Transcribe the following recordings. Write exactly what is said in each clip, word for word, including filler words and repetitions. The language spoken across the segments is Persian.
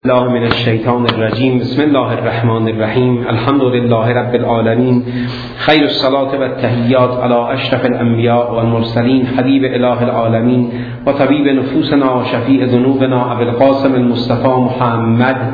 الله من الشیطان الرجیم. بسم الله الرحمن الرحیم. الحمد لله رب العالمین. خیر الصلاة و التحیات علی اشرف الانبیاء و المرسلین حبیب اله العالمین و طبیب نفوسنا و شفیع ذنوبنا ابو القاسم المصطفى محمد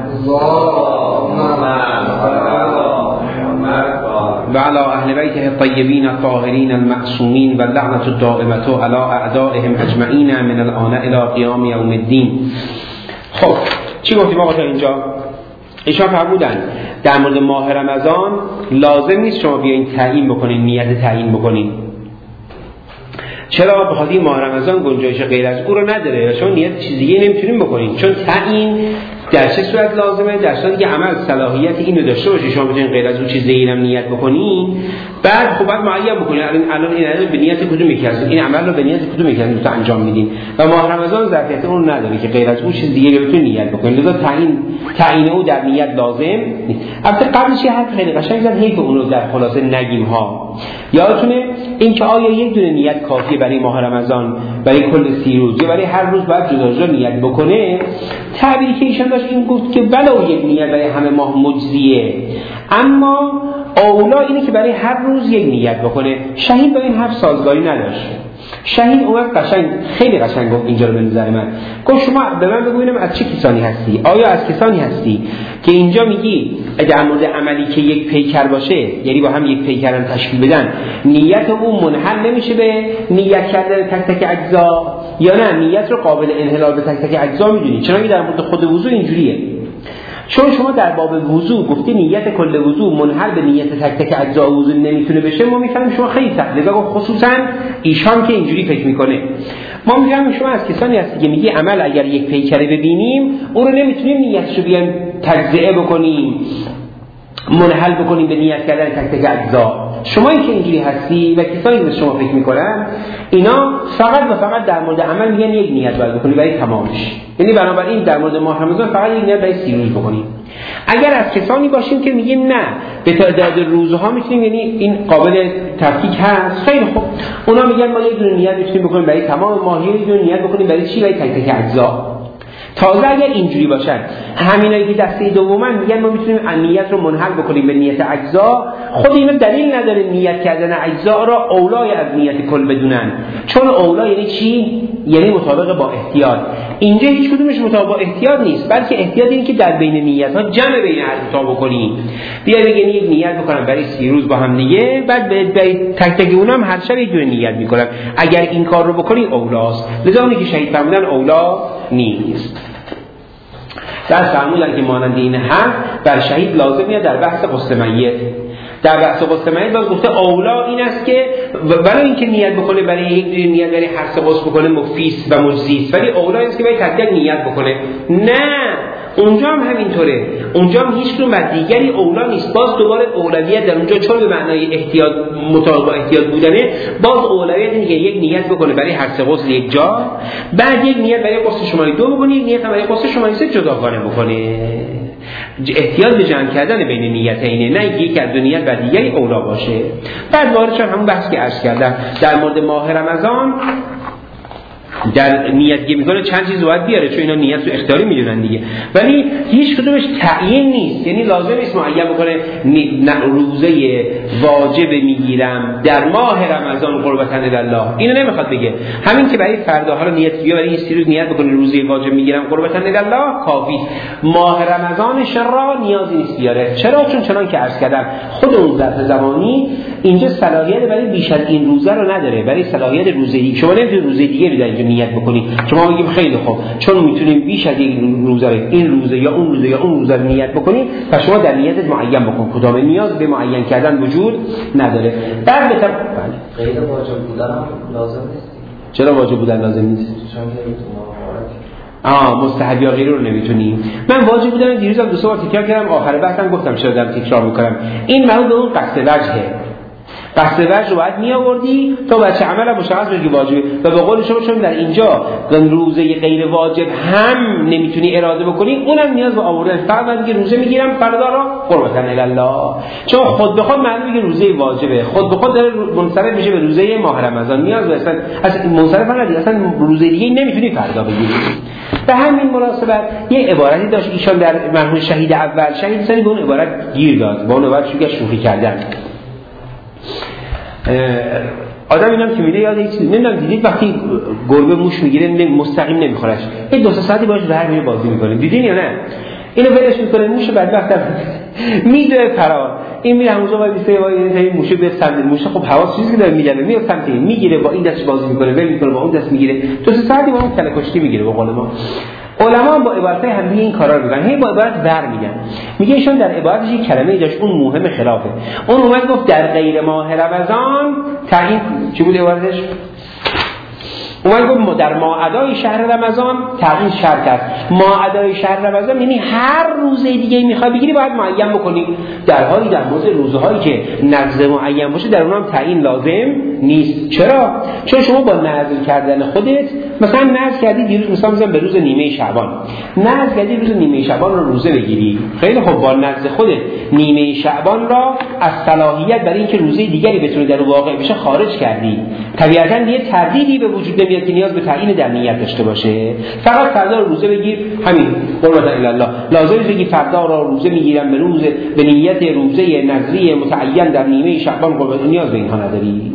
و علی اهل بیته الطیبین الطاهرین المعصومین و لعنت الدائمة علی اعدائهم اجمعین من الآن الی قیام یوم الدین. خب چی گفتیم آقا تا اینجا؟ ایشان فرمودن در مورد ماه رمضان لازم نیست شما بیاین تعیین بکنین، نیت تعیین بکنین. چرا؟ بخاطر این ماه رمضان گنجایش غیر از او رو نداره و شما نیت چیز دیگه نمیتونین بکنین، چون تعیین در چه صورت لازمه؟ در صورتی که عمل صلاحیت اینو داشته باشه شما بتونین غیر از اون چیز دیگه هم نیت بکنین. بعد خب بعد معین بکنین الان این عمل به نیت کدوم یکی از این عمل رو به نیت کدوم یکی از اون انجام میدین و ماه رمضان ظرفیت اون نداره که غیر از اون چیز دیگه رو بتونین نیت بکنین. لذا تعیین تعیین او در نیت لازم نیست. البته قبلش یه حرف خیلی قشنگ زد حیف اون رو در خلاصه نگیم ها. یادتونه این که آیا یک دونه نیت کافیه برای ماه رمضان، برای کل سی روز، یا برای هر روز باید جدا جدا نیت بکنه؟ تعبیری که ایشان داشت این گفت که ولو یک نیت برای همه ماه مجزیه، اما اولا اینه که برای هر روز یک نیت بکنه. شهید با این حرف سازگاری نداشت. شهید اومد قشنگ خیلی قشنگ گفت اینجا رو به نظر من گفت شما به من بگو اینم از چه کسانی هستی؟ آیا از کسانی هستی که اینجا میگی در مورد عملی که یک پیکر باشه، یعنی با هم یک پیکرن تشکیل بدن، نیت اون منحل نمیشه به نیت کردن تک تک اجزا، یا نه نیت رو قابل انحلال به تک تک اجزا میدونی؟ چرا که در مورد خود وضو اینجوریه، چون شما در باب وضو گفتی نیت کل وضو منحل به نیت تک تک اجزا وضو نمیتونه بشه. ما میفهمیم شما خیلی تقریبا گفت خصوصا ایشان که اینجوری فکر میکنه. ما میگیم شما از کسانی هستی که میگی عمل اگر یک پیکره ببینیم اون رو نمیتونیم نیتشو بیان تجزئه بکنیم، منحل بکنیم به نیت کردن تک تک اجزا. شما این که اینجوری هستی و کسانی که شما فکر میکنن اینا فقط و فقط در مورد عمل میگن یک نیت باید بکنی برای تمامش، یعنی بنابراین در مورد ماه رمضان فقط یک نیت برای سی روز بکنیم. اگر از کسانی باشیم که میگیم نه به تعداد روزها میتونیم، یعنی این قابل تفکیک هست، خیلی خوب، اونا میگن ما یک دونه نیت میتونیم بکنیم برای تمام ماهی، یک دونه نیت بکنیم برای چی؟ برای تک تک اجزا. تازه اگر اینجوری باشن همینایی که دسته دومن میگن ما میتونیم نیت رو منحل بکنیم به نیت اجزا، خود اینا دلیل نداره نیت کردن اجزا را اولای از نیت کل بدونن، چون اولا یعنی چی؟ یعنی مطابق با احتیاط. اینجا هیچ کدومش مطابق با احتیاط نیست، بلکه احتیاط اینه که در بین نیت ها جمع بین هر دو تا بکنی. بیا بگین یک نیت بکنم برای سی روز با هم دیگه، بعد برای تک تک اونم هر شب یک دونه نیت میکنم. اگر این کار رو بکنی اولاست. لذا اونی که شهید فرمودن اولا نیست. در فرمودن که مانند این حق بر شهید لازمیه در بحث غسل میت. در بحث غسل میت باز گفته اولا این است که ولی اینکه نیت بکنه برای یک نیت برای هر سه غسل بکنه مفیس و مجزی، ولی اولا است که برای تک تک نیت بکنه. نه، اونجا هم همینطوره، اونجا هم هیچ کدوم بر دیگری اولا نیست. باز دوباره اولویت در اونجا چون به معنای احتیاط مطابق احتیاط بودنه، باز اولویت اینه که یک نیت بکنه برای هر سه غسل یک جا، بعد یک نیت برای غسل شماره دو بکنه، یک نیت برای غسل شماره سه جداگانه بکنه. احتیاط به جمع کردن بین نیتینه، نه یک از دو نیت بر دیگری اولا باشه. بعد وارد شدم همون بحثی که عرض کردم در مورد ماه رمضان در نیت که میکنه چند چیز باید بیاره، چون اینا نیت رو اختیاری میدونن دیگه، ولی هیچ کدومش تعیین نیست. یعنی لازم نیست معین بکنه روزه واجب میگیرم در ماه رمضان قربتن الله، اینو نمیخواد بگه. همین که برای فردا حالا نیت بیا برای این سی روز نیت بکنه روزه واجب میگیرم قربتن الله کافی. ماه رمضان شرع نیازی نیست بیاره. چرا؟ چون چنان که عرض کردم خود اون ظرف زمانی اینجا صلاحیت برای بیش از این روزه رو نداره، برای صلاحیت روزه دیگه. شما نمیتونید روزه دیگه بدید نیت بکنی. شما میگیم خیلی خوب چون میتونیم بیش از یک روزه این روزه یا اون روزه یا اون روزه نیت بکنی، پس شما در نیتت معین بکن. کدام نیاز به معین کردن وجود نداره. بعد بهتر بله غیر واجب بودن لازم نیست. چرا واجب بودن لازم نیست؟ چون آه مستحب یا غیره رو نمیتونیم. من واجب بودن دیروز هم دو سه بار تکرار کردم، آخر بحثم گفتم چرا دارم تکرار میکنم. این مربوط به اون قصد وجهه. بحث وجه رو باید می آوردی تا بچه عمل مشخص بشه که واجبه. و به قول شما چون در اینجا روزه غیر واجب هم نمیتونی اراده بکنی، اونم نیاز به آوردن. فقط باید که روزه میگیرم فردا رو قربتن الله، چون خود به خود معلومه که روزه واجبه، خود به خود داره منصرف میشه به روزه ماه رمضان. نیاز به اصلا اصلا منصرف نداری، اصلا روزه دیگه نمیتونی فردا بگیری. به همین مناسبت یه عبارتی داشت ایشان در مرحوم شهید اول، شهید ثانی به اون عبارت گیر داد، با اون عبارت شوخی شوخی کردن. آدم اینم که میره یاد یک چیز، نمیدونم دیدید وقتی گربه موش میگیره مستقیم نمیخورش، این دو سه ساعتی باهاش ور میره بازی میکنه، دیدین یا نه؟ اینو ولش میکنه، موش بدبخت میده فرار، این میره همونجا وای میسه وای این موشه به سمت موشه. خب حواس چیزی که داره میگه میاد سمت این میگیره، با این دست بازی میکنه، ول میکنه، با اون دست میگیره، دو سه ساعتی با اون کله کشتی میگیره. به قول ما علما با عبارتای همین این کارا رو میگن، هی با عبارت ور میگن. میگه ایشون در عبارتش یک کلمه‌ای داشت، اون مهم خلافه. اون اومد گفت در غیر ماه رمضان تعیین چی بود عبارتش؟ اومد گفت در ماعدای شهر رمضان تعیین شرط است. ماعدای شهر رمضان یعنی هر روزه دیگه میخوای بگیری باید معین بکنی، در حالی در مورد روزهایی که نظر معین باشه در اونم تعیین لازم نیست. چرا؟ چون شما با نظر کردن خودت مثلا نظر کردی دیروز مثلا میذارم به روز نیمه شعبان، نظر کردی روز نیمه شعبان رو روزه بگیری، خیلی خب با نظر خودت نیمه شعبان را از صلاحیت برای اینکه روزه دیگری بتونه در واقع بشه خارج کردی. طبیعتاً یه تردیدی به وجود نمیاد که نیاز به تعیین در نیت داشته باشه. فقط فردا رو روزه بگیر، همین قربت الله. لازم نیست بگی فردا را روزه میگیرم به روز به نیت روزه نظری متعین در نیمه شعبان، قربت نیاز به اینها نداری.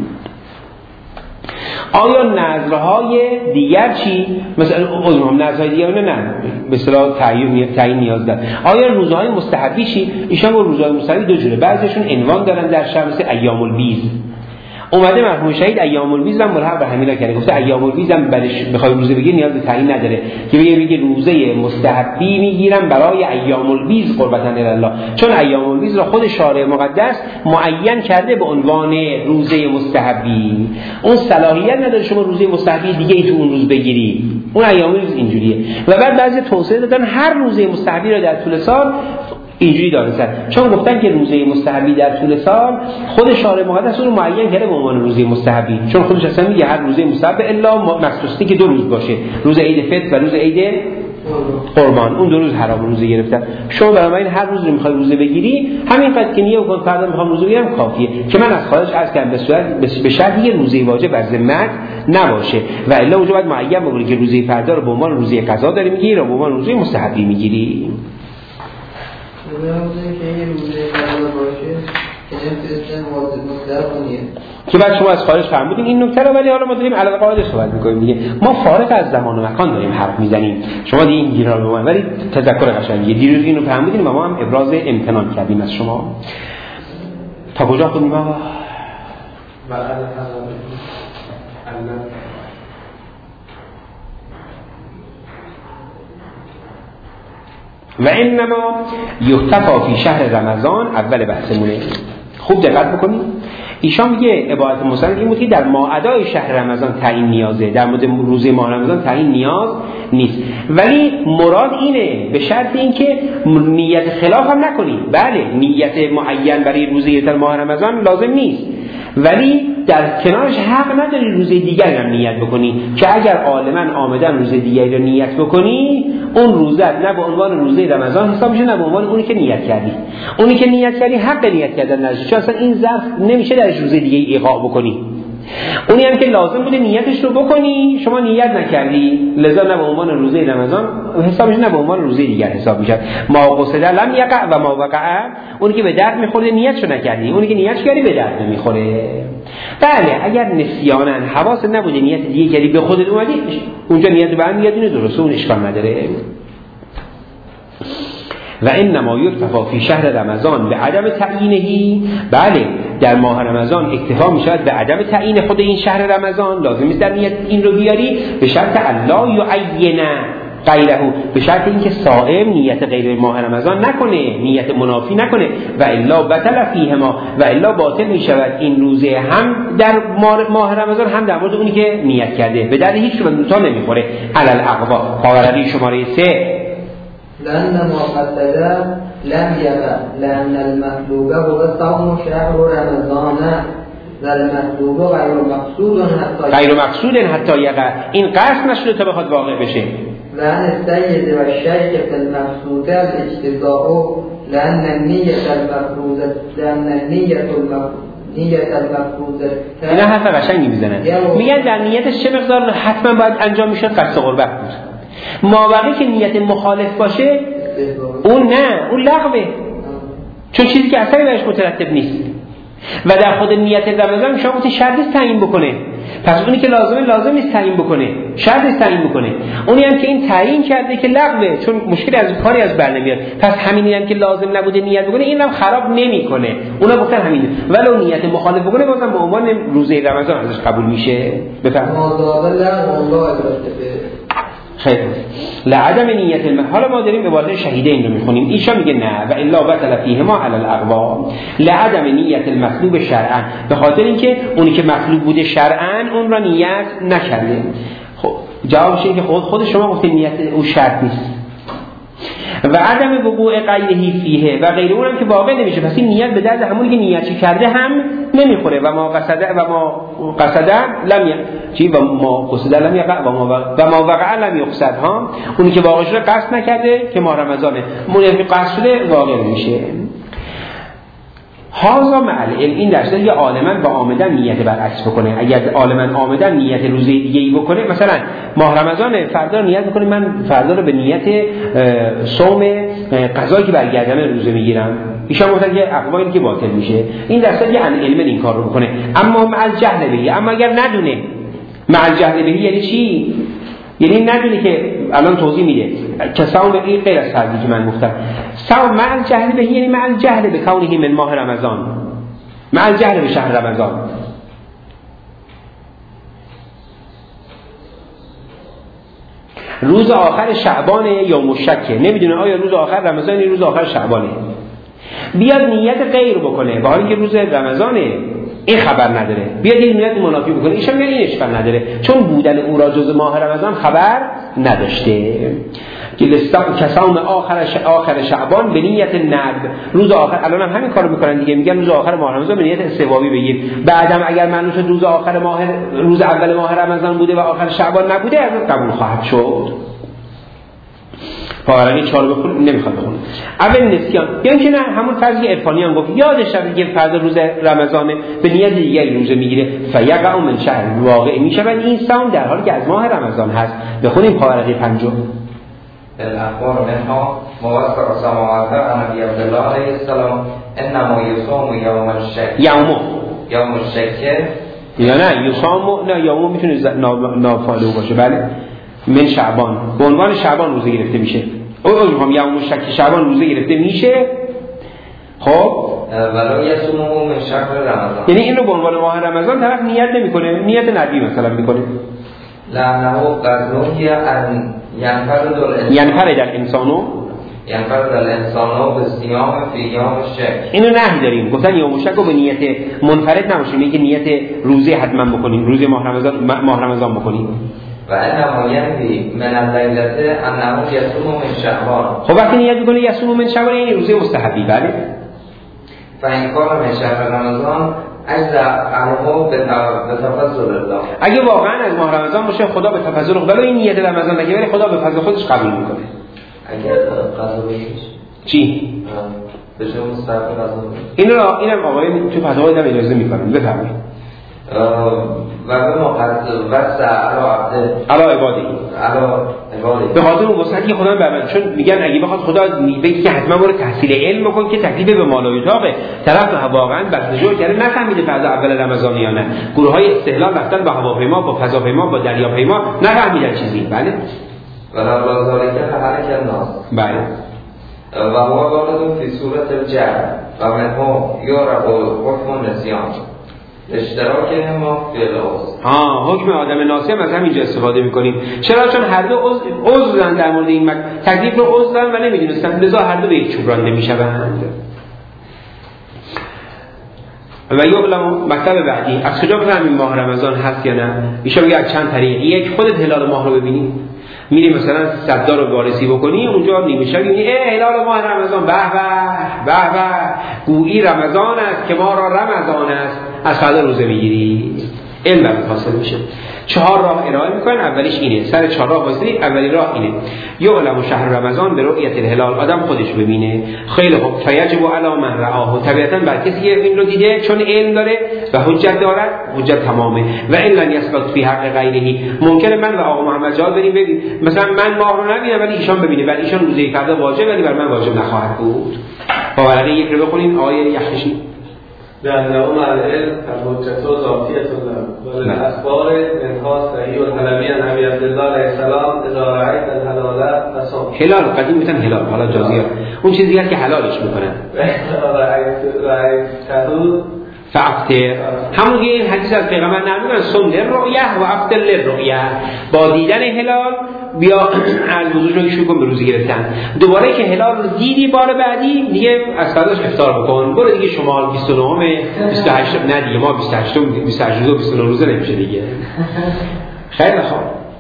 آیا نظرهای دیگر چی؟ مثلا عذرم نظرهای دیگر نه نه به اصطلاح تعیین تعیین نیاز داره. آیا روزهای مستحبی چی؟ ایشان با روزهای مستحبی دو جوره، بعضیشون عنوان دارن در شب مثل ایام البیض. اومده مرحوم شهید ایام البیض هم ملحق به همینا کرده، گفته ایام البیض هم بعدش بخوای روزه بگیری نیاز به تعیین نداره که بگه بگه روزه مستحبی میگیرم برای ایام البیض قربتن الله، چون ایام البیض را خود شارع مقدس معین کرده به عنوان روزه مستحبی. اون صلاحیت نداره شما روزه مستحبی دیگه ای تو اون روز بگیری. اون ایام البیض اینجوریه. و بعد بعضی توصیه دادن هر روزه مستحبی را در طول سال اینجوری دانستن، چون گفتن که روزه مستحبی در طول سال خود شارع مقدس اون رو معین کرده به عنوان روزه مستحبی، چون خودش اصلا میگه هر روزه مستحب الا مخصوصی که دو روز باشه، روز عید فطر و روز عید قربان، اون دو روز حرام روزه گرفتن. شما برای هر روز رو میخوای روزه بگیری همین قد که نیه بکن فردا میخوام روزه بگیرم کافیه. که من از خارج عرض کردم به صورت به شرطی که روزه واجب بر ذمت نباشه و الا اونجا باید معین بگیری که روزه فردا رو به عنوان روزه قضا داری میگیری یا به عنوان روزه مستحبی میگیری. که بعد شما از خارج فهمیدین این نکته رو، ولی حالا ما داریم علاوه قاعده صحبت می‌کنیم دیگه، ما فارغ از زمان و مکان داریم حرف میزنیم. شما دیگه این گیرا رو بگید، ولی تذکر قشنگیه دیروز اینو فهمیدین و ما هم ابراز امتنان کردیم از شما. تا کجا خوندیم ما؟ و انما یختفا فی شهر رمضان، اول بحثمونه. خوب دقت بکنید، ایشان میگه عبارت مصنف این بود که در ماعدای شهر رمضان تعیین نیازه، در مورد روزه ماه رمضان تعیین نیاز نیست، ولی مراد اینه به شرط اینکه نیت خلاف هم نکنی. بله نیت معین برای روزه ماه رمضان لازم نیست، ولی در کنارش حق نداری روزه دیگری هم نیت بکنی، که اگر عالما آمدن روزه دیگری رو نیت بکنی اون روزه نه به عنوان روزه رمضان حساب میشه نه به عنوان اونی که نیت کردی. اونی که نیت کردی حق نیت کردن نداره، چون اصلا این ظرف نمیشه درش روزه دیگه ایقاع بکنی. اونی هم که لازم بوده نیتش رو بکنی شما نیت نکردی، لذا نه به عنوان روزه رمضان حساب میشه نه به عنوان روزه دیگر حساب میشه. ما قصد لم یقع و ما وقع، اونی که به درد میخوره نیتشو نکردی، اونی که نیتش کردی به درد نمیخوره. بله اگر نسیانا حواست نبوده نیت دیگه کردی به خودت اومدی اونجا نیت برمیگردی اینو درسته، اون اشکال نداره. و انما یکتفا فی شهر رمضان به عدم تعیینهی، بله در ماه رمضان اکتفا می شود به عدم تعیین خود این شهر رمضان، لازم است در نیت این رو بیاری به شرط الله یعین غیره، به شرط اینکه صائم نیت غیر ماه رمضان نکنه، نیت منافی نکنه، و الا بطل فیهما، و الا باطل می شود این روزه هم در ماه رمضان هم در مورد اونی که نیت کرده، به درد هیچ من دوتا نمیخوره. علل اقوا پاوردی شماره سه لأن ما قصد لم يقع لأن المطلوب هو صوم شهر رمضان المطلوب غیر مقصود حتی غیر مقصود حتی یقع، این قصد نشده تا بخواد واقع بشه. لأن السيد والشيخ في المقصود الاجتزاء لأن النية المفروضة لأن النية المفروضة نیت المفروضه اینا حرف قشنگی میزنن، میگن در نیتش چه مقدار حتما باید انجام میشد؟ قصد قربت بود. مابقی که نیت مخالف باشه اون نه، اون لغوه، چون چیزی که اصلا بهش مترتب نیست. و در خود نیت رمضان شما گفتید شرط نیست تعیین بکنه، پس اونی که لازمه لازم نیست تعیین بکنه، شرط نیست تعیین بکنه. اونی هم که این تعیین کرده که لغوه، چون مشکلی از کاری از بر نمیاد، پس همینی هم که لازم نبوده نیت بکنه اینم خراب نمیکنه. اونا گفتن همینه، ولو نیت مخالف بکنه بازم به عنوان روزه رمضان ازش قبول میشه. بفرمایید. خیلی لعدم نیت الم حالا ما داریم عبارت شهیدین رو میخونیم، ایشا میگه نه و الا بطل فیهما علی الاقوام لعدم نیت المطلوب شرعا، به خاطر اینکه اونی که مطلوب بوده شرعا اون را نیت نکرده. خب جوابش اینه که خود خود شما گفتید نیت او شرط نیست. و عدم وقوع غیره فیه و غیر اونم که واقع نمیشه، پس این نیت به درد همونی که نیتی کرده هم نمیخوره. و ما قصد و ما قصد لم ی چی و ما قصد لم یقع و ما و ما وقع لم یقصد ها، اونی که واقع شده قصد نکرده که ماه رمضانه، منافق قصد شده واقع میشه. هازا معل این درسته یه عالما و عامدن نیت برعکس بکنه. اگر عالما عامدن نیت روزه دیگه ای بکنه، مثلا ماه رمضان فردا نیت بکنه من فردا رو به نیت صوم قضایی که برگردم روزه میگیرم، ایشان گفتن که اقوالی که باطل میشه. این درسته یه ان علم این کار رو بکنه، اما مع الجهل بهی، اما اگر ندونه مع الجهل بهی یعنی چی؟ یعنی ندونه که الان توضیح میده که صوم این غیر از فردی که من گفتم. صوم مع الجهل به یعنی مع الجهل به کونه من ماه رمضان، مع الجهل به شهر رمضان. روز آخر شعبان یوم الشک، نمیدونه آیا روز آخر رمضان یا روز آخر شعبانه، بیاد نیت غیر بکنه با اینکه روز رمضانه، این خبر نداره، بیاد این نیت منافی بکنه، ایشون میگه این اشکال نداره، چون بودن او را جز ماه رمضان خبر نداشته. که کسام آخر ش... آخر شعبان به نیت ندب، روز آخر الان هم همین کارو میکنن دیگه، میگن روز آخر ماه رمضان به نیت استوابی بگیر، بعدم اگر معلوم شد روز آخر ماه روز اول ماه رمضان بوده و آخر شعبان نبوده از قبول خواهد شد. پاورقی چهار بخون نمیخواد بخونه. اول نسیان یعنی که نه همون فرضی عرفانی هم گفت یادش رفت که فردا روز رمضانه به نیت دیگری روزه میگیره فیقع من شهر، واقع میشه این صوم در حالی که از ماه رمضان هست. بخونیم پاورقی پنجم. الاخبار منها موثق سماعات عن ابي عبد الله عليه السلام انما يصوم يوم الشك یوم یوم الشک یا نه یصوم نه یوم میتونه نافعله باشه، بله من شعبان به عنوان شعبان روزه گرفته میشه. او میگم یوم الشک شعبان روزه گرفته میشه. خب ولو یصومه من شهر رمضان، یعنی این رو به عنوان ماه رمضان طرف نیت نمیکنه، نیت ندبی مثلا میکنه. لعنه قرنوی ان ینفرد الانسان ینفرد الانسانو ینفرد الانسانو به صیام فی یوم الشک. اینو نهی داریم، گفتن یوم الشک رو به نیت منفرد نباشه، میگه نیت روزه حتما بکنیم، روزه ماه رمضان ماه رمضان بکنیم. و انما ینفی من اللیلته انه یصوم من شعبان. خب وقتی نیت میکنه یصوم من شعبان یعنی روزه مستحبی، بله. فإن کان من شهر رمضان اجزا عنه به تفضل الله، اگه واقعا از ماه رمضان باشه خدا به تفضل خدا این نیت رمضان نگه ولی خدا به فضل خودش قبول میکنه. اگر قضا بشه چی؟ بشه مستحب قضا. این را اینم آقای تو فتاوی هم اجازه میکنن. بفرمایید. و به مقدس وسع علی عبده علی عباده علی عباده، به خاطر اون وسعتی که خدا برامون، چون میگن اگه بخواد خدا بگه که حتما برو تحصیل علم بکن که تکلیف به مالایتاقه، طرف واقعا بسجور کرده نفهمیده فرض اول رمضان یا نه، گروه های استهلال رفتن با هواپیما با فضاپیما با دریاپیما نفهمیدن چیزی، بله. ولا ذالک حرکت الناس، بله. و هو وارد فی صورت الجهل و منه یعرف حکم النسیان اشتراک ما فی العذر. ها حکم آدم ناسی هم از همینجا استفاده میکنیم. چرا؟ چون هر دو عذرن در مورد این مکن تکلیف رو عذرن و نمیدونستن، لذا هر دو به یک چوب رانده میشوند. و یعلم مطلب بعدی از کجا بفهمیم ماه رمضان هست یا نه؟ ایشون میگه از چند طریق. یک، خودت هلال ماه رو ببینی، میری مثلا صددار رو وارسی بکنی اونجا نیمه شب میبینی ای هلال ماه رمضان، به به به به گویی رمضان است که ما را رمضان است، از فردا روزه میگیری، علم برات حاصل میشه. چهار راه ارائه میکنن، اولیش اینه، سر چهار راه واسطی. اولی راه اینه یعلم شهر رمضان به رؤیت الهلال، آدم خودش ببینه. خیلی خوب، فیجب علی من رآه، طبیعتا بر کسی که این رو دیده چون علم داره و حجت دارد، حجت تمامه. و ان لن یثبت فی حق غیره، ممکنه من و آقا محمد جواد بریم ببین مثلا من ماه رو نبینم ولی ایشان ببینه، ولی ایشان روزه فردا واجب ولی بر من واجب نخواهد بود. با ورقه یک رو بخونین آیه یخشی لأنه مع العلم الحجة ذاتية له وللأخبار منها صحيح الحلبي عن أبي عبد الله عليه السلام إذا رأيت الحلال فصم. هلال قدیم میتن هلال، حالا جازیه اون چیزی هست که حلالش میکنن. رأيت فافطر، همون که این حدیث از پیغمبر نقل میکنن صم للرؤیه و افطر للرؤیه، با دیدن هلال بیا از وضوء شروع کن به روزه گرفتن. دوباره که هلال رو دیدی بار بعدی دیگه از فرداش افطار بکن. برو دیگه شما بیست و نه بیست و هشت نه دیگه ما بیست و هشت بیست و هشت روزه بیست و نه روزه نمیشه دیگه. خیلی خوب.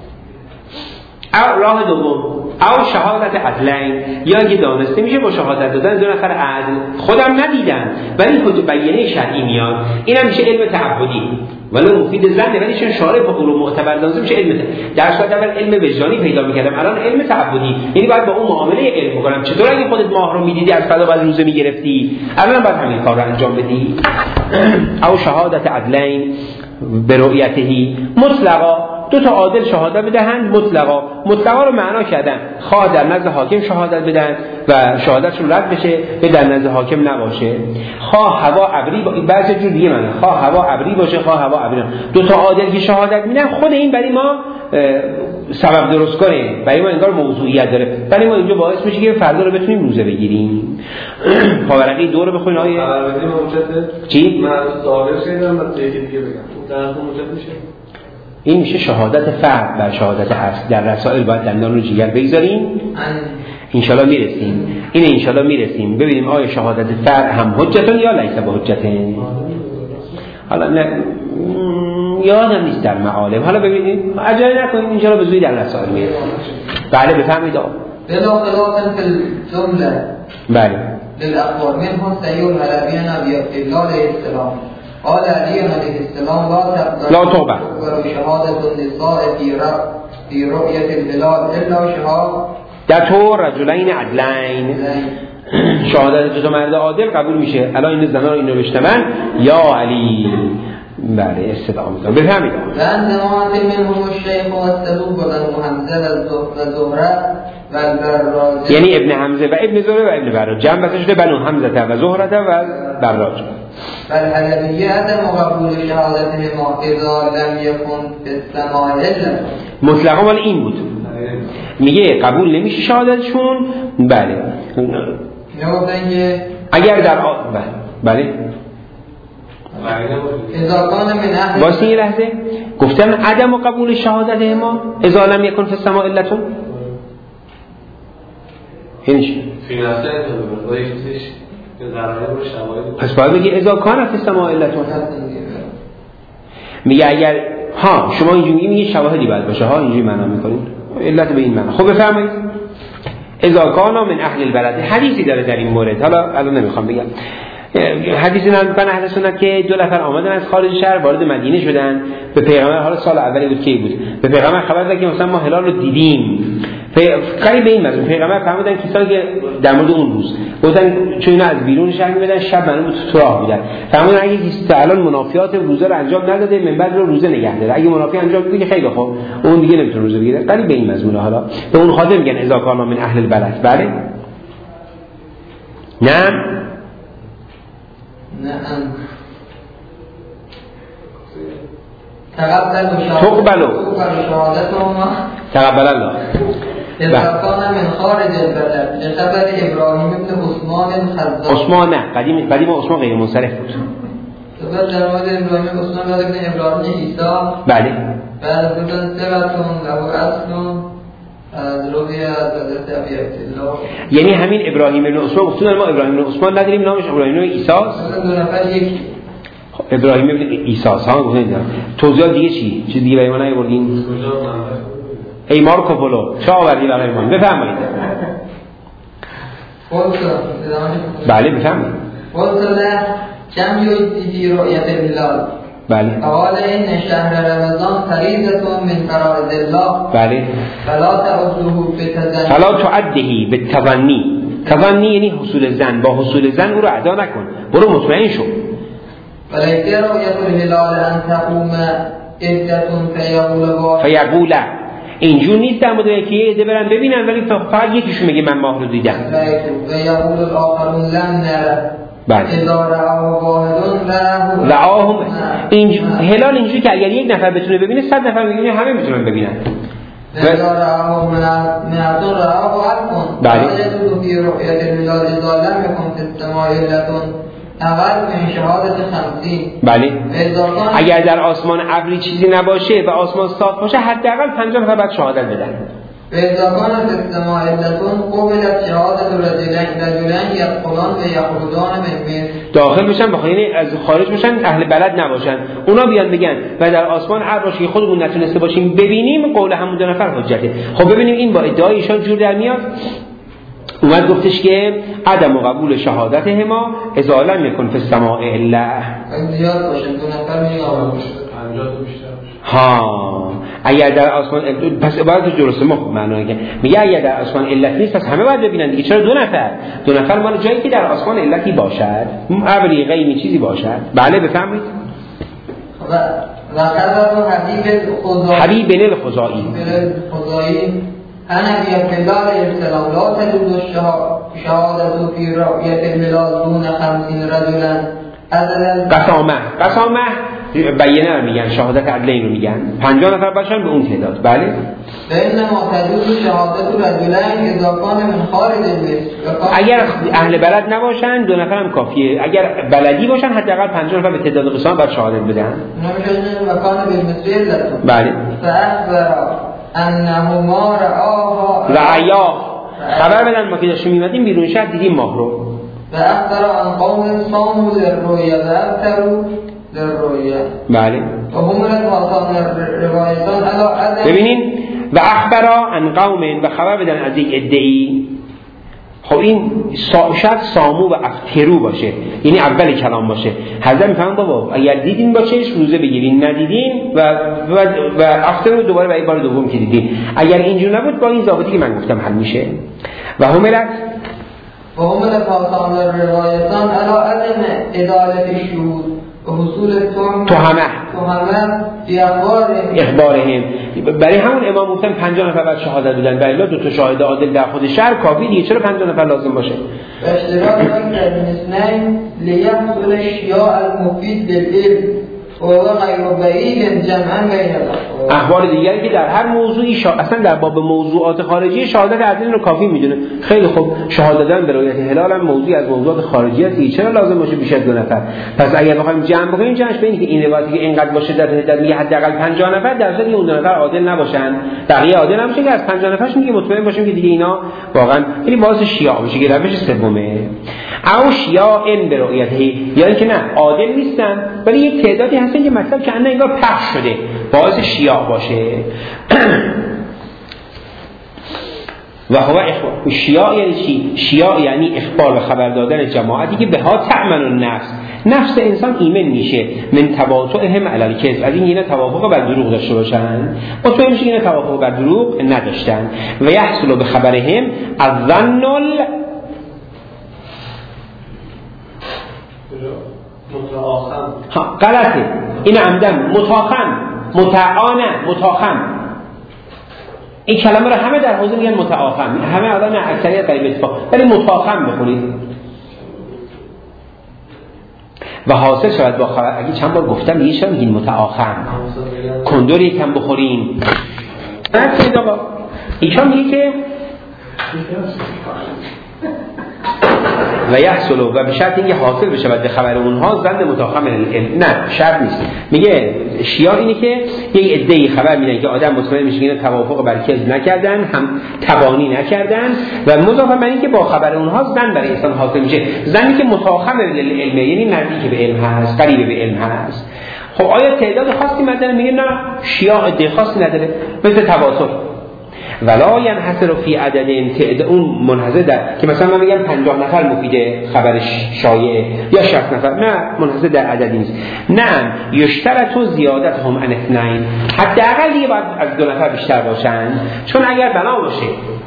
او راه دوم او شهادت عدلین، یا اگه دانسته میشه با شهادت دادن دو نفر عدل، خودم ندیدم ولی خود بیانیه شرعی میاد، اینم میشه علم تعبدی ولی مفید زنده، ولی چون شارع با اون معتبر لازم میشه علم. در صورت اول علم وجدانی پیدا میکردم، الان علم تعبدی، یعنی باید با اون معامله علم بکنم. چطور اگه خودت ماه رو میدیدی از فردا بعد روزه میگرفتی، اولا باید همین کار رو انجام بدی. او شهادت عدلین برؤیته مطلقا، دو تا عادل شهادت بدهند مطلقا. مطلقا رو معنا کردن خواه در نزد حاکم شهادت بدن و شهادتشون رد بشه به در نزد حاکم نباشه، خواه هوا ابری با... بعضی جور دیگه معنی خواه هوا ابری باشه خواه هوا ابری. دو تا عادل که شهادت میدن خود این برای ما سبب درست کنه، برای ما انگار موضوعیت داره، برای ما اینجا باعث میشه که فردا رو بتونیم روزه بگیریم. پاورقی دو رو بخوین آیه خبر بدیم حجت چی؟ من ظاهر شدم بعد دیگه دیگه بگم در حجت میشه. این میشه شهادت فرد بر شهادت اصل. در رسائل باید دندان رو جگر بگذاریم، انشالله میرسیم. این انشالله میرسیم ببینیم آیا شهادت فرد هم حجتون یا لیس به حجتن. حالا نه یادم نیست در معالم، حالا ببینید عجله نکنید انشالله به زودی در رسائل میرسیم. بله بفهمید آقا. بلا خلافا فی الجمله بله للاخبار منهم صحیح الحلبی عن ابی عبد الله علیه السلام قال علی علیه السلام لا تقبل شهادة النساء في في رؤية الهلال الا شهاد در تو رجلین عدلین، شهادت دو تا مرد عادل قبول میشه. الان این زنا رو اینو بشنون یا علی بله استدعا میکنه. بفهمید لأن جماعت منهم الشیخ و الصدوق و ابن حمزه و زهره و البراج، یعنی ابن حمزه و ابن زهره و ابن براج جمع بسته شده بنو حمزه و زهره و براج. فالحلبیه عدم قبول شهادتهما اذا لم یکن فی السماع الا، مطلقا مال این بود، میگه قبول نمیشه شهادتشون. بله اگر در آ... بله بله اذا کان من اهل، واسه این لحظه گفتن عدم قبول شهادتهما اذا لم یکن فی السماع علتون، اینش فی نفسه تو یکیش پس باید بگی اذا کان فی السماع علتون. میگه اگر ها شما اینجوری میگی شواهدی باید باشه ها، اینجوری معنا میکنید علت به این معنا. خب بفرمایید اذا کان من اهل البلد، حدیثی داره در این مورد، حالا الان نمیخوام بگم. حدیثی نقل میکنه اهل سنت که دو نفر آمدن از خارج شهر وارد مدینه شدن به پیغمبر، حالا سال اولی بود کی بود، به پیغمبر خبر دادن که مثلا ما هلال رو دیدیم. قریب این مضمون پیغمبر فرمودن کسانی که در مورد اون روز گفتن چون اینا از بیرون شهر میادن شب معلوم بود تو راه بودن، فرمودن اگه کسی الان منافیات روزه رو انجام نداده من بعد رو روزه نگه داره، اگه منافی انجام بده که خیلی خوب اون دیگه نمیتونه روزه بگیره. قریب به این مضمون. حالا به اون خاطر میگن اذا کان من اهل البلد. بله نه نعم تقبل تقبل شهادتهما تقبل الله اذا كان من خارج البلد لخبر ابراهیم ابن عثمان الخزاع. عثمان نه قدیم قدیم عثمان غیر منصرف بود. بعد در مورد ابراهیم ابن عثمان بعد ابن ابراهیم عیسی بله بعد گفتن سبتون ابو اصل از روی از حضرت ابی عبدالله، یعنی همین ابراهیم ابن عثمان گفتن ما ابراهیم ابن عثمان نداریم نامش ابراهیم ابن عیسی است. دو نفر یکی ابراهیم ابن عیسی است ها گفتن. توضیحات دیگه چی چیز دیگه برای ما نیاوردین؟ ای مارکو پولو چه آوردی برای ما؟ بفرمایید. قلت بله بفرمایید. قلت له كم يجزي في رؤية الهلال؟ بله. قال إن شهر رمضان فريضة من فرائض الله. بله. فلا تعده بالتظني. فلا تعده بالتظني. تظنی یعنی حصول زن، با حصول زن او رو ادا نکن، برو مطمئن شو. فلیس رؤیت الهلال ان تقوم عدة فیقول فیقول اینجور نیست در مورد که یه عده برن ببینن ولی فقط یکیشون میگه من ماه رو دیدم. فیقول الاخرون لم نره. بله. اذا رآه واحد رآهم اینجور هلال اینجوری که اگر یک نفر بتونه ببینه صد نفر ببینه همه میتونن ببینن. اذا رآه مئة رآه ألف. بله. ويجوز في رؤية الهلال اذا لم يكن في السماء علة اقل من شهادة خمسين. بله. اگر در آسمان ابری چیزی نباشه و آسمان صاف باشه حداقل پنجاه نفر بعد شهادت بدن. فإذا كانت في السماء علة قبلت شهادة رجلين رجلين يدخلان ويخرجان من مصر. داخل بشن بخاطر یعنی از خارج بشن اهل بلد نباشن اونا بیان بگن و در آسمان ابر باشه خودمون نتونسته باشیم ببینیم قول همون دو نفر حجته. خب ببینیم این با ادعای ایشان جور در میاد. اومد گفتش که عدم قبول شهادت هما اذا لم یکن فی السماء الا زیاد باشه دو نفر میگه پنجاه بیشتر ها اگر در آسمان پس عبارت درسته ما معنی که میگه اگر در آسمان علت نیست پس همه باید ببینن دیگه. چرا دو نفر دو نفر مال جایی که در آسمان علتی باشد ابری غیمی چیزی باشد. بله بفهمید. و و قدر حبیب الخزاعی حبیب بن الخزاعی الخزاعی انا بی الله السلام لا تجوز شهادت فی رؤیت الهلال دون خمسین رجلا قسامه قسامه بیانه رو میگن شهادت عدلین رو میگن پنجاه نفر باشن به اون تعداد. بله. فإنما تجوز شهادت رجلین اذا کان من خارج المصر. اگر اهل بلد نباشن دو نفر هم کافیه. اگر بلدی باشن حداقل پنجاه نفر به تعداد قسام بعد شهادت بدن. نمیشه مکان بالمصر لتون. بله. فأخبر انه ما رآها رعیا خبر بدن ما که داشتیم میمدیم بیرون شهر دیدیم ماه رو. و اخبر عن قوم صاموا للرؤيا و ابتروا للرؤيا. بله. و هم لطاقان روایتان علا عدم. ببینین و اخبر عن قوم و خبر بدن از یک ادعی. خب این شاید سامو و افترو باشه یعنی اول کلام باشه. حضرت میفهمن بابا اگر دیدین با چشم روزه بگیرین ندیدین و و, و افترو دوباره برای بار دوم که دیدین. اگر اینجور نبود با این ضابطی که من گفتم حل میشه. و هملت و هم لطاقان روایتان علا عدم ادالت شهود و حصول تهمه تهمه فی اخبارهم. برای همون امام گفتن پنجاه نفر بعد شهادت بدن برای الله دو تا شاهد عادل در خود شهر کافی دیگه چرا پنجاه نفر لازم باشه. و اشتراک اکثر من اثنین لیحصل الشیاء المفید للعلم و غیر بعید جمعا بین احوال دیگری که در هر موضوعی شا... اصلا در باب موضوعات خارجی شهادت عدل رو کافی میدونه. خیلی خوب شهادت دادن به رؤیت هلال هم موضوعی از موضوعات خارجی است چرا لازم باشه بیش از دو نفر. پس اگر بخوایم جمع بکنیم جمعش به این که این روایتی که اینقدر باشه در حد میگه حداقل پنجاه نفر در صورتی اون دو نفر عادل نباشن بقیه عادل نباشن که از پنجاه نفرش میگه مطمئن باشیم که دیگه اینا واقعا یعنی باعث شیعه بشه که روش سومه او شیعه ان به رؤیته یا اینکه نه عادل نیستن ولی یک تعدادی هستن که مطلب که انگار پخش شده باعث شیعه باشه. و هو اخبار شیعه یعنی چی؟ شیعه یعنی اخبار و خبر دادن جماعتی که بها تأمن النفس نفس انسان ایمن میشه من تواطؤهم علی الکذب از این اینا توافق بر دروغ داشته باشن مطمئن میشه اینا توافق بر دروغ نداشتن. و یحصل به خبرهم الظن متآخم ها غلطه این عمدن متآخم متعانه متآخم این کلمه رو همه در حوزه میگن متآخم همه الان اکثریت قریب اتفاق ولی متآخم بخونید و حاصل شود با خبر. اگه چند بار گفتم دیگه چرا میگین متآخم کندور یکم بخورین نکنید آقا ایشان میگه که و یحصل و به شرط اینکه حاصل بشه به خبر اونها زند متاخم نه شرط نیست. میگه شیعه اینه که یه عده‌ای خبر میدن که آدم مطمئن میشه اینا توافق بر کذب نکردن هم تبانی نکردن و مضافه بر اینکه با خبر اونها زند برای انسان حاصل میشه زنی که متاخم للعلم یعنی نزدیک به علم هست قریب به علم هست. خب آیا تعداد خاصی مدن میگه نه شیعه عده خاصی نداره مثل تواتر ولا ينحصر فی عدد تعداد اون منحصر در که مثلا من میگم پنجاه نفر مفیده خبرش شایعه یا شصت نفر، نه منحصر در عددی نیست. نه یشترط زیادتهم عن اثنین، حداقل دیگه باید از دو نفر بیشتر باشن، چون اگر بنا باشه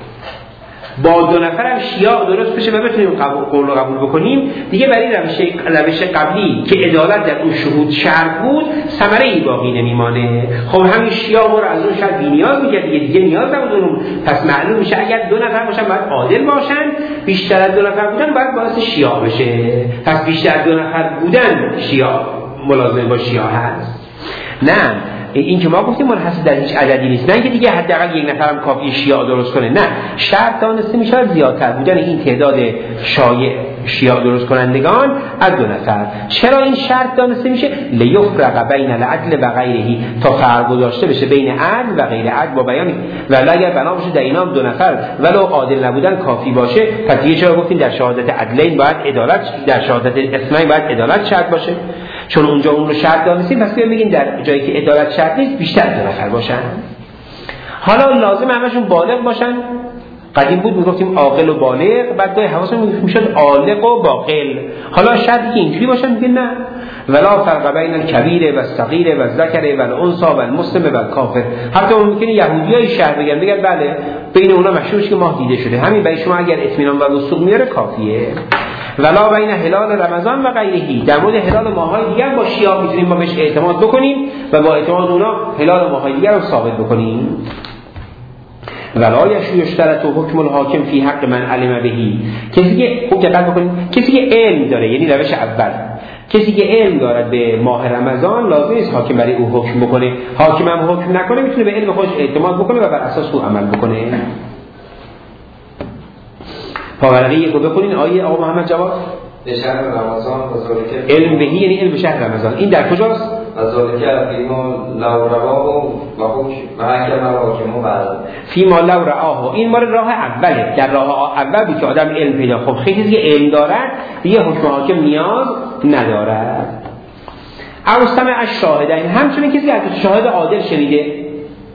با دو نفرم شیاع درست بشه و بتونیم قول رو قبول بکنیم، دیگه برای روش روش قبلی که عدالت در اون شهود شرط بود ثمره ای باقی نمیمانه. خب همین شیاع رو از اون شرط بی‌نیاز می‌کرد، دیگه دیگه نیاز نبود اون. پس معلوم میشه اگر دو نفر باشن باید عادل باشن، بیشتر از دو نفر بودن باید باعث شیاع بشه. پس بیشتر از دو نفر بودن شیاع ملازم با شیاع هست. نه این که ما گفتیم منحصر در هیچ عددی نیست، نه اینکه دیگه حداقل یک نفرم کافی شیعه درست کنه، نه شرط دانسته میشه زیادتر بودن این تعداد شایع شیعه درست کنندگان از دو نفر. چرا این شرط دانسته میشه؟ لیفرق بین العدل و غیره، تا فرق گذاشته بشه بین عدل و غیر عدل با بیان. ولی اگر بنا باشه در اینا دو نفر ولو عادل نبودن کافی باشه، پس دیگه چرا گفتیم در شهادت عدلین باید عدالت، در شهادت اثنین باید عدالت شرط باشه؟ چون اونجا اون رو شرط دانستیم، پس بیان بگیم در جایی که عدالت شرط نیست بیشتر دو نفر باشن. حالا لازم همشون بالغ باشن. قدیم بود میگفتیم عاقل و بالغ، بعد گاهی حواسمون میشد عالق و باقل. حالا شرطی که اینجوری باشن میگن نه ولا فرق بین الکبیر و الصغیر و الذکر و الانثى و المسلم و الکافر. حتی اون میگن یهودیای شهر بگن بگن بله بین اونا مشهورش که ماه دیده شده، همین برای شما اگر اطمینان و وثوق میاره کافیه. ولا بین هلال رمضان و غیرهی، در مورد هلال ماهای دیگر با شیعه میتونیم ما بهش اعتماد بکنیم و با اعتماد اونا هلال ماهای دیگر رو ثابت بکنیم. ولا یشترط حکم الحاکم فی حق من علم بهی، کسی که خوب دقت بکنید، کسی که علم داره، یعنی روش اول، کسی که علم دارد به ماه رمضان لازم نیست حاکم برای او حکم بکنه. حاکم هم حکم نکنه میتونه به علم خودش اعتماد بکنه و بر اساس او عمل بکنه. پاورقی یکو بکنین آیه آقا محمد جواد به شهر رمضان بزرگه علم بهی یعنی علم به شهر رمضان. این در کجاست؟ بزرگه فیما لو رواه و حکم و حکم و حاکم و بعد فیما لو رآه، این مال راه اوله، در راه اول بود که آدم علم پیدا. خب خیلی دیگه علم دارد دیگه حکم حاکم نیاز ندارد. او سمع الشاهدین، همچنین کسی از شاهد عادل شنیده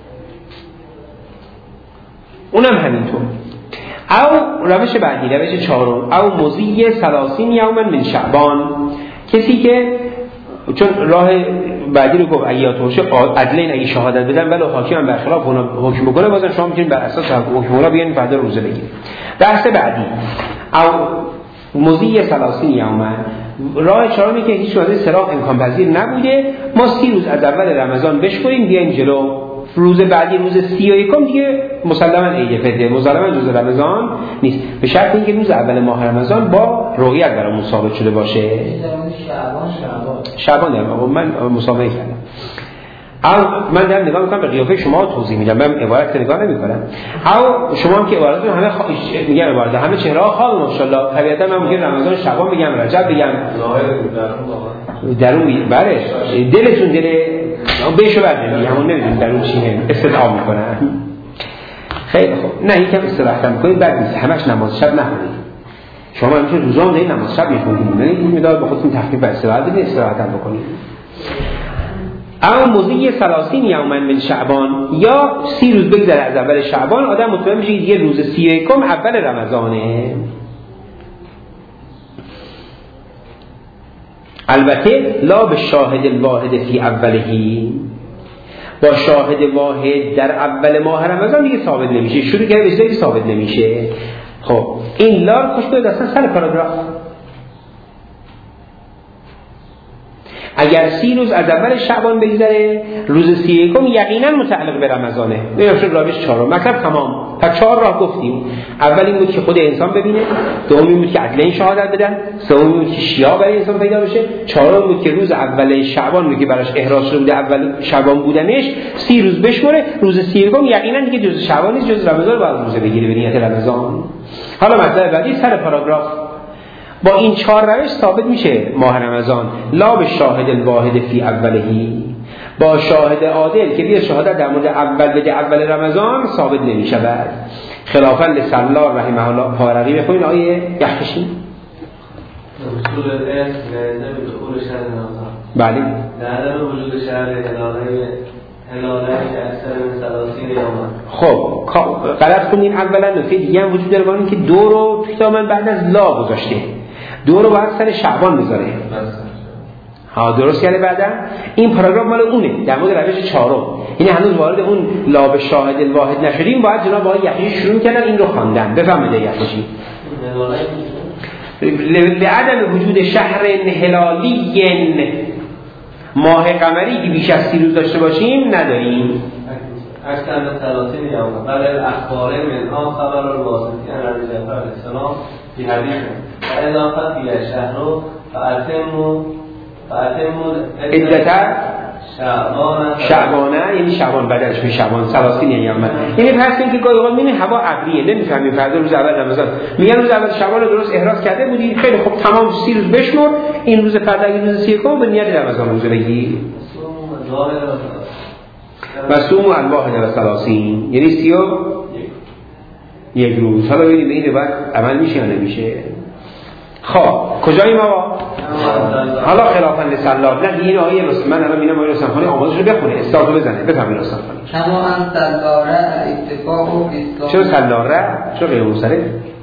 اونم همینطور. او روش بعدی، روش چهارم، او مضی ثلاثین یوما من شعبان، کسی که چون راه بعدی رو گفت اگه یادتون باشه عدلین اگه شهادت بدن ولی حاکم هم برخلاف اونا حکم بکنه، بازم شما میتونید بر اساس حکم اونا بیان فردا روزه بگیرید. درس بعدی او مضی ثلاثین یوما، راه چهارمی که هیچ واسه سراغ امکان پذیر نبوده، ما سی روز از اول رمضان بشکنیم بیایم جلو، روز بعدی روز سی و یکم دیگه مسلما عید فطر، مسلما جز رمضان نیست، به شرط اینکه روز اول ماه رمضان با رؤیت برامون ثابت شده باشه. شعبان شعبان شعبان من مسابقه کردم. او من دارم نگاه میکنم به قیافه شما توضیح میدم، من عبارت نگاه نمیکنم. او شما هم که عبارتتون همه خ... میگم عبارت همه چهره ها خواب ماشاءالله، طبیعتا من میگم رمضان شعبان بگم رجب بگم درون بله دلتون دل بهشو برد میگم اون نمیدونم درون چیه استدعا میکنن. خیلی خوب نه یکم استراحت میکنید بعد نیست همش نماز شب نخونید. شما همیشه روزان دارید نماز شب میخونید، نه این مدار به خودتون تخفیف و استراحت بدید، استراحت هم بکنید. او مضی ثلاثین یوما من شعبان، یا سی روز بگذره از اول شعبان آدم مطمئن میشه دیگه روز سی و یکم اول رمضانه. البته لا به شاهد الواحد فی اولهی، با شاهد واحد در اول ماه رمضان دیگه ثابت نمیشه، شروع کرده به چیزی ثابت نمیشه. خب این لا خوش به دستن سر پاراگراف. اگر سی روز از اول شعبان بگذره روز سی یکم یقینا متعلق به رمضانه. این شد روش چهارم. مطلب تمام. پس چهار راه گفتیم. اول این بود که خود انسان ببینه، دوم این بود که عدلین شهادت بدن، سوم بود که شیعه برای انسان پیدا بشه، چهارم بود که روز اول شعبان بود که براش احراز شده بوده اول شعبان بودنش، سی روز بشمره، روز سی یکم یقینا دیگه جز شعبان نیست، جز رمضان باید روزه بگیره به نیت رمضان. حالا مطلب بعدی سر پاراگراف. با این چهار روش ثابت میشه ماه رمضان لا به شاهد الواحد فی اولهی، با شاهد عادل که بیاد شهادت در مورد اول بده اول رمضان ثابت نمیشود. خلافا لسلار رحمه الله پارقی بخونید آیه یحکشین اصول الاسم نمی دخول شهر رمضان. بله در عدم وجود شهر هلاله هلاله که اکثر من ثلاثین یوما. خب غلط کنیم. اولا نکته دیگه هم وجود داره، ولی که دو رو تو کتاب من بعد از لا گذاشته، دو رو باید سر شعبان بذاره. ها درست کرده. بعدا این پاراگراف مال اونه در مورد روش چهارم، یعنی هنوز وارد اون لا به شاهد الواحد نشدیم. باید جناب آقای یحیی شروع کردن این رو خواندن. بفهمید یحیی لعدم وجود شهر هلالی ماه قمری که بیش از سی روز داشته باشیم نداریم. اکثر من ثلاثین یوم بل الاخبار منها خبر الواسطی عن ابی جعفر علیه السلام فی حدیث و اضافت الى الشهر فاتموا فاتموا عدت شعبان شعبانه، یعنی شعبان بدلش به شعبان ثلاثین یوم. یعنی پس اینکه گاهی اوقات میبینی هوا ابریه، نمیفهمیم فردا روز اول رمضان میگن روز اول شعبان رو درست احراز کرده بودی، خیلی خوب تمام سی روز بشمر، این روز فردا اگه روز سی یکم به نیت رمضان روزه بگی مصوم الواحد و ثلاثین، یعنی سی و یک روز. حالا ببینیم این بعد عمل میشه یا نمیشه. خب کجایی ما؟ حالا خلافاً لسلات نه این آیه رسول من الان میبینم آیه رسول خانی آمازش رو بخونه استارتو بزنه. بفهمید رسول خانی کما ان سلاره الاتفاق و بیستان. چرا سلاره؟ چرا غیر منصرف؟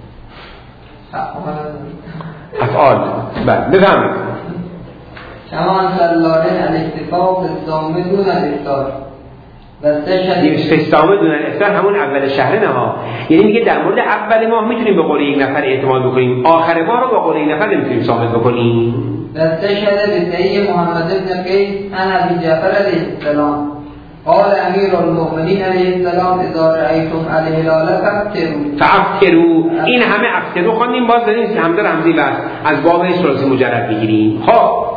افعال. بله بفهمید. کما ان سلاره الاتفاق بالصوم دون الافطار استثناء دون الافطار همون اول شهر نه ها، یعنی میگه در مورد اول ماه میتونیم به قول یک نفر اعتماد بکنیم، آخر ماه رو با قول یک نفر نمیتونیم ثابت بکنیم. استشهد بسعی محمد بن قیس عن ابی جعفر علیه السلام قال امیر المؤمنین علیه السلام اذا رأیتم الهلال فافطروا فافطروا. این همه افطروا خواندیم، باز داریم حمزه رمزی بس از باب ثلاثی مجرد بگیریم. خب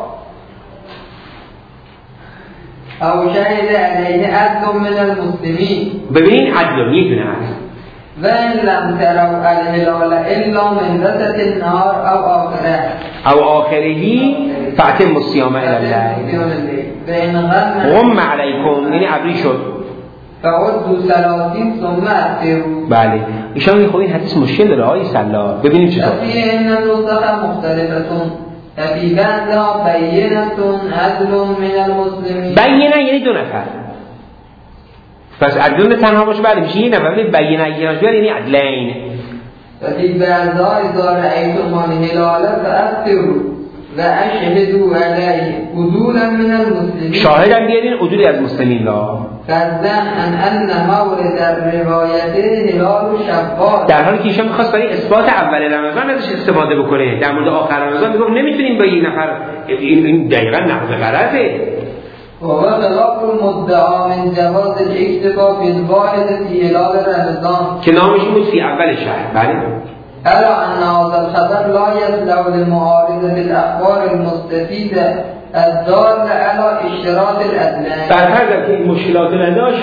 او شهد علیه عدل من المسلمین. ببین عدل یک دونه هست. و ان لم تروا الهلال الا من وسط النهار او آخره او آخرهی فاتموا الصیام الی الليل و ان غم علیکم، یعنی ابری شد فعدوا ثلاثین ثم افطروا. بله ایشان میگه خب این حدیث مشکل داره آقای سلا. ببینیم چطور. فی ان النسخ مختلفتون فی بعضها بینتون عدل من المسلمین. بینه یعنی دو نفر، پس عدل تنها باشه بعد میشه یه نفر. بینه یعنی عدلین. فی بعضها اذا رأیتم الهلال فافطروا و اشهدوا علیه عدولا من المسلمین. شاهدم بیارین عدولی از مسلمین لا. فالزم ان ان مورد الروایت هلال شوال. در حالی که ایشان میخواست برای اثبات اول رمضان ازش استفاده بکنه، در مورد آخر رمضان میگفت نمیتونیم با یک نفر. این این دقیقاً نقض غرضه. و خلاف المدعا من جواز الاکتفا بالواحد فی هلال رمضان که نامش بود فی اول شهر. بله الا ان هذا الخبر لا يصلح للمعارضه بالاخبار المستفيده الدال على اشتراط الادلين. در هر که این مشکلات نداشت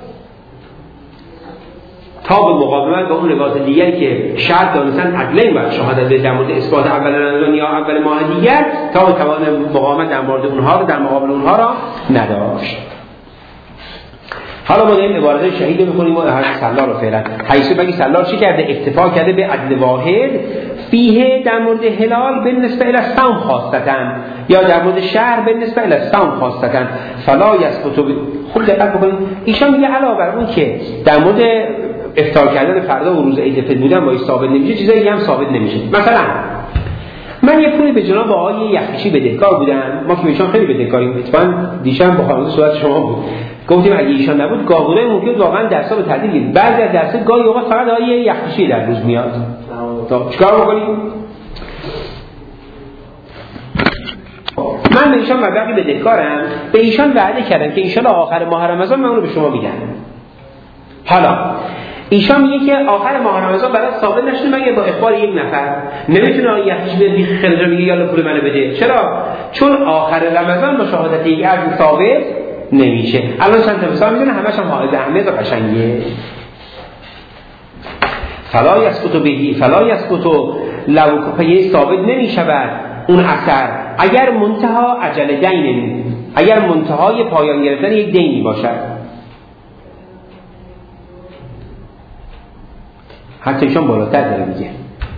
تا به مقاومت با اون روایات دیگری که شرط دانستن عدلین باید شهادت در مورد اثبات اول رمضان یا اول ماه دیگر، تا به توان مقاومت در مورد اونها رو در مقابل اونها را نداشت. حالا ما داریم عبارت شهید رو می‌خونیم و هر سلا رو فعلا حیث بگی سلا چی کرده؟ اکتفا کرده به عدل واحد فیه در مورد هلال به نسبت الی صوم خاصتن یا در مورد شهر به نسبت الی صوم خاصتن. فلا یثبت. خود دقت بکنید ایشان میگه علاوه بر اون که در مورد افطار کردن فردا و روز عید فطر بودن با ثابت نمیشه، چیزایی دیگه هم ثابت نمیشه. مثلا من یه پولی به جناب آقای یحیی بدهکار بودم، ما که ایشان خیلی بدهکاریم، اتفاقا دیشب با خانواده صحبت شما بود، گفتیم اگه ایشان نبود گاهونه ممکن واقعا درسا به تعطیل گیرید. بعضی از درسا گاهی اوقات فقط آقای یحیی در روز میاد. تا چیکار بکنیم؟ من به ایشان مبلغی بدهکارم، به ایشان وعده کردم که ان شاء الله آخر ماه رمضان من اون رو به شما میگم. حالا ایشان میگه که آخر ماه رمضان برای ثابت نشده مگه با اخبار یک نفر. نمیتونه آقای یحیی به بیخ خرجا میگه یالا پول منو بده. چرا؟ چون آخر رمضان با شهادت یک عبد ثابت نمیشه. الان چند تا مثال میزنه همش هم حائز اهمیت و قشنگیه. فلا یسقط بهی فلا یسقط لو کفیه ثابت نمیشود اون اثر اگر منتها اجل دین، اگر منتهای پایان گرفتن یک دینی باشد. حتی ایشان بالاتر داره میگه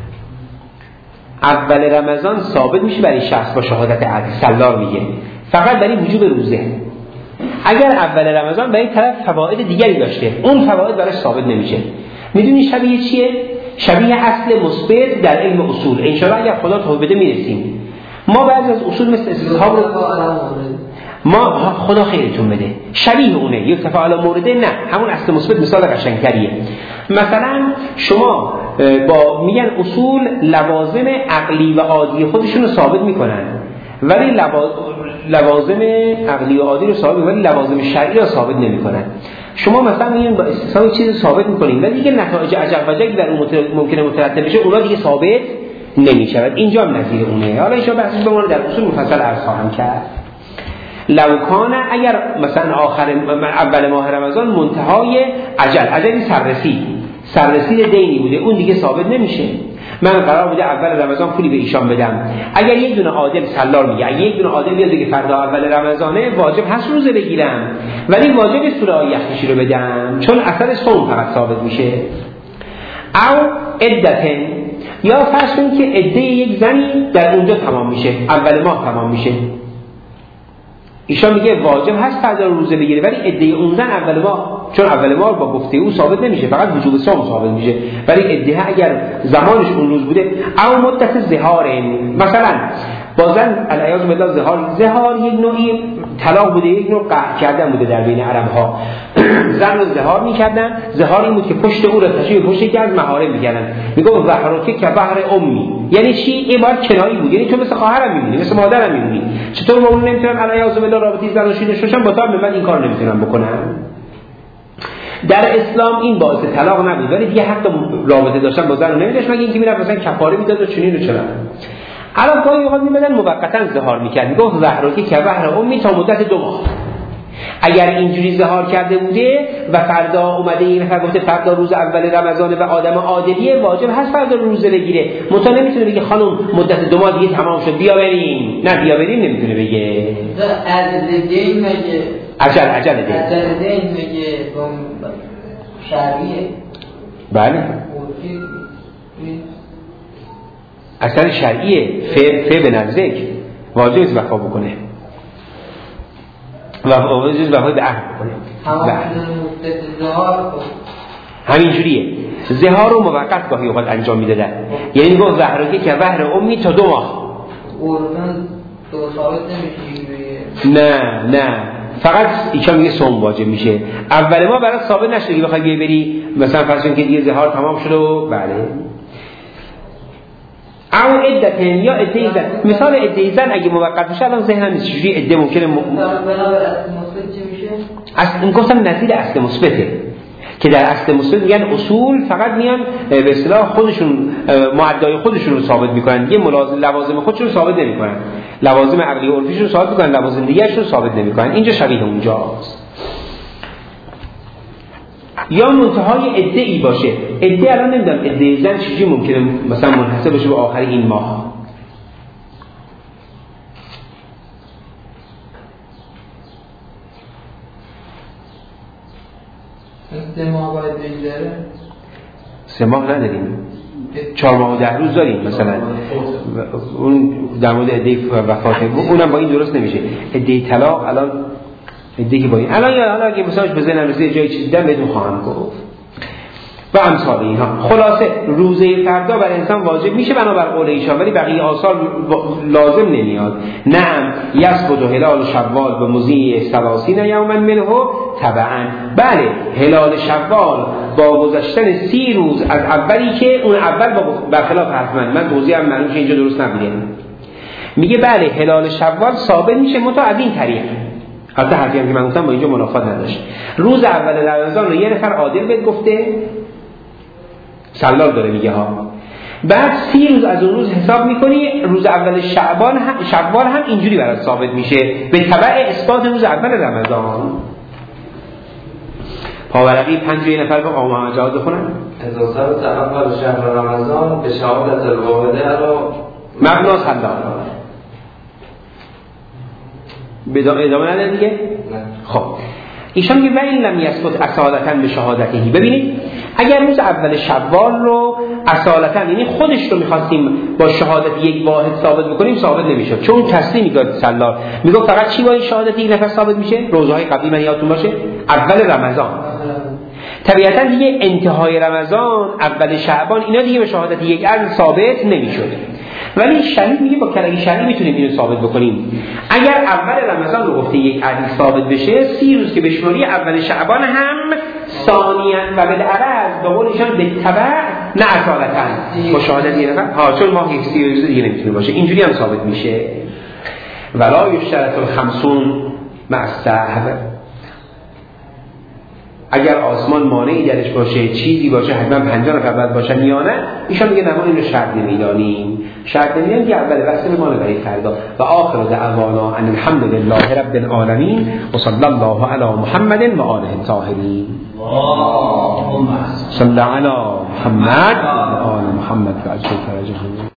اول رمضان ثابت میشه برای شخص با شهادت عدل. سلار میگه فقط برای وجوب روزه. اگر اول رمضان به این طرف فواید دیگری داشته، اون فواید براش ثابت نمیشه. میدونی شبیه چیه؟ شبیه اصل مثبت در علم اصول. ان شاء الله اگر خدا توفیق بده میرسیم. ما بعضی از اصول مثل استصحاب رو ما خدا خیرتون بده شبیه اونه، یک تفاعل مورده نه، همون اصل مثبت مثال قشنگتریه. مثلا شما با میگن اصول لوازم عقلی و عادی خودشون رو ثابت میکنن، ولی لوازم عقلی و عادی رو ثابت ولی لوازم شرعی رو ثابت نمیکنن. شما مثلا میگن با استثناء چیزی ثابت میکنین ولی دیگه نتایج عجب وجب در اون ممکنه مترتب بشه اونا دیگه ثابت نمیشود. اینجا هم نظیر اونه. حالا اینجا بحثش به ما در اصول مفصل عرض خواهم کرد. لوکانه اگر مثلا آخر اول ماه رمضان منتهای عجل عجلی سررسید سررسید دینی بوده، اون دیگه ثابت نمیشه. من قرار بوده اول رمضان پولی به ایشان بدم، اگر یک دونه عادل سلار میگه اگر یک دونه عادل بیاد بگه فردا اول رمضانه واجب هست روزه بگیرم، ولی واجب سوره یخشی رو بدم چون اثر صوم فقط ثابت میشه. او عدتن، یا فرض کنید که عده یک زنی در اونجا تمام میشه، اول ماه تمام میشه، ایشان میگه واجب هست فردا روزه بگیره، ولی عده اون زن اول ماه، چون اول ماه با گفته او ثابت نمیشه، فقط وجوب صوم ثابت میشه، ولی عده اگر زمانش اون روز بوده. او مدت زهار، مثلا با زن العیاذ بالله زهار زهار یک نوعی طلاق بوده، یک نوع قهر کردن بوده در بین عرب ها. زن رو زهار میکردن، زهار این بود که پشت او رو تشریف پشت که از محارم میکردن، میگه زهراتی که بحر امی، یعنی چی؟ این بار کنایی بود، یعنی تو مثل خواهرم میمونی، مثل مادرم میمونی، چطور من نمیتونم العیاذ بالله رابطه زن و شینش باشم، با تو من این کار نمیتونم بکنم. در اسلام این باعث طلاق نبود، ولی دیگه حتی رابطه داشتن با زن رو نمیداشت، مگه اینکه میرفت مثلا کفاره میداد و چنین و چنان. الان گاهی اوقات میمدن موقتا زهار میکرد، میگفت زهراتی که بحر امی تا مدت دو ماه. اگر اینجوری زهار کرده بوده و فردا اومده این نفر گفته فردا روز اول رمضان و آدم عادلیه واجب هست فردا روزه بگیره، متأ نمیتونه بگه خانم مدت دو ماه دیگه تمام شد بیا بریم، نه بیا بریم نمیتونه بگه. عجل دین میگه، عجل عجل دین عجل دین میگه شرعیه. بله اصلا شرعیه، فه فه به نزدیک واجب است وفا بکنه و واجب است وفا به عهد بکنه. همین جوریه. زهار رو موقت گاهی اوقات انجام میدادن، یعنی گفت زهراتی که بحر امی تا دو ماه. تو ثابت نمیشه. نه نه فقط ایشان میگه صوم واجب میشه. اول ما برای ثابت نشده که بخوای بیای بری مثلا فرض کن که دیگه زهار تمام شده و بله. او عدتن، یا عده زن، مثال عده زن اگه موقت بشه الان ذهنم نیست چجوری عده ممکنه م... بنابر اصل مثبت چی میشه؟ اصل گفتم نظیر اصل مثبته که در اصل مثبت میگن اصول فقط میان به اصطلاح خودشون معدای خودشون رو ثابت میکنن، دیگه ملازم لوازم خودشون رو ثابت نمیکنن، لوازم عقلی و عرفیشون رو ثابت میکنن، لوازم دیگه‌شون رو ثابت نمیکنن. اینجا شبیه اونجاست. یا منتهای عده ای باشه، عده الان نمیدونم عده زن چجوری ممکنه مثلا منحصر بشه به آخر این ماه. سه ماه باید بگذره؟ سه ماه نداریم، چهار ماه و ده روز داریم مثلا. اون در مورد عده وفات اونم با این درست نمیشه. عده طلاق الان عده که با این الان یا الان اگه مثلا به ذهن رسید جای چیزی دم بهتون خواهم گفت و امثال اینها. خلاصه روزه فردا بر انسان واجب میشه بنابر قول ایشان، ولی بقیه آثار لازم نمیاد. نعم یثبت هلال شوال به مضی ثلاثین یوما منه تبعا. بله هلال شوال با گذشتن سی روز از اولی که اون اول با برخلاف حرف من من توضیحم معلوم که اینجا درست نبوده، میگه بله هلال شوال ثابت میشه متأ از این طریق. حتی حرفی هم که من گفتم با اینجا منافات نداشت. روز اول رمضان رو یه نفر عادل بهت گفته سلال داره میگه ها، بعد سی روز از اون روز حساب میکنی، روز اول شعبان هم شوال هم اینجوری برات ثابت میشه به تبع اثبات روز اول رمضان. پاورقی پنج یه نفر به قوم جواز بخونن اضافه به اول شهر رمضان به شهادت الواحده رو مبنا سلال بدون ادامه نده دیگه. خب ایشان میگه و این لم یثبت اصالتا به شهادته. ببینید اگر روز اول شوال رو اصالتا یعنی خودش رو می‌خواستیم با شهادت یک واحد ثابت بکنیم ثابت نمی‌شد، چون کسی میگفت سلار میگفت فقط چی با این شهادت یک نفر ثابت میشه؟ روزهای قبلی من یادتون باشه اول رمضان. طبیعتا دیگه انتهای رمضان اول شعبان اینا دیگه به شهادت یک عدل ثابت نمی‌شد. ولی شریع میگه با کلمه شریع میتونیم اینو ثابت بکنیم. اگر اول رمضان رو گفته یک عدل ثابت بشه، سی روز که بشماری اول شعبان هم ثانیاً و بالعرض به قولشان به تبع نه اصالتاً با شهادت یه نفر ها، چون ماه یک سی روز دیگه نمیتونه باشه، اینجوری هم ثابت میشه. ولا یشترط الخمسون مع السهو، اگر آسمان مانعی درش باشه چیزی باشه حتما پنجاه نفر بعد باشن یا نه، ایشان میگه نما اینو شرط نمیدانیم، شرط نمیدانیم که اول بحث بمانه برای فردا. و آخر دعوانا ان الحمد لله رب العالمین و صلی الله علی محمد و آله الطاهرین. اللهم صل علی محمد و آل محمد و عجل فرجهم.